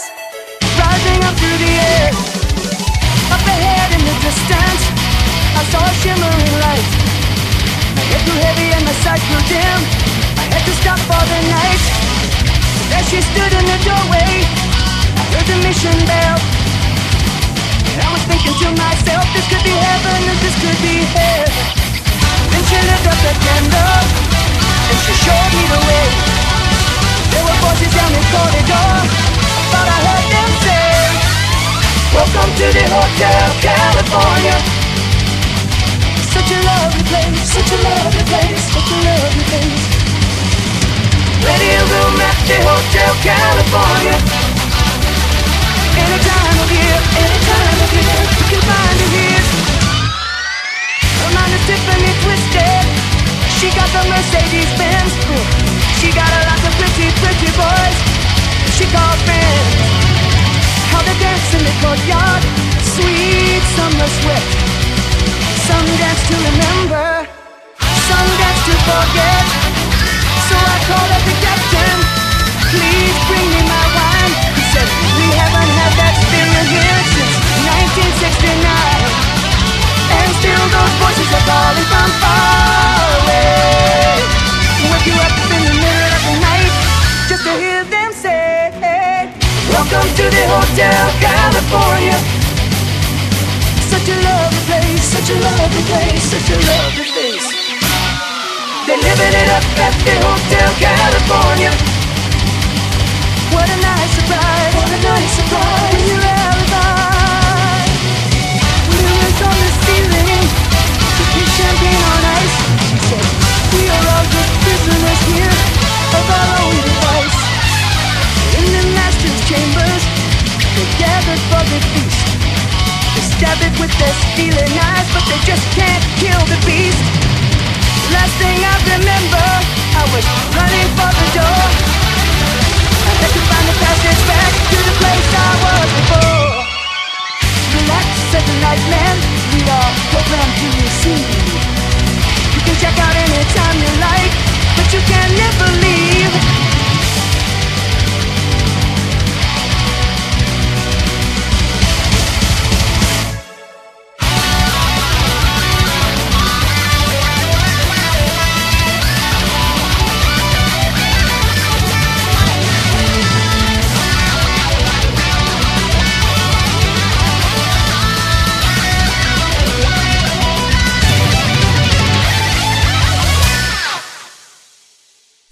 stars rising up through the air. Up ahead in the distance, I saw a shimmering light. My head grew heavy and my sight grew dim. I had to stop for the night. As she stood in the doorway, I heard the mission bell. And I was thinking to myself, this could be heaven or this could be hell. Then she lit up the candle and she showed me the way. There were voices down the corridor, but I heard them say, welcome to the Hotel California. Such a lovely place, such a lovely place, such a lovely place. Plenty of room at the Hotel California. Any time of year, you can find it here. Her mind is Tiffany twisted. She got the Mercedes-Benz. She got a lot of pretty, pretty boys she called friends. How they dance in the courtyard, sweet summer sweat. Some dance to remember, some dance to forget. So I called up the captain, please bring me my wine. He said, we haven't had that feeling here since 1969. And still those voices are calling from far away. Wake you up in the middle of the night just to hear them say, welcome to the Hotel California. Such a lovely place, such a lovely place, such a lovely place. They're living it up at the Hotel California. What a nice surprise.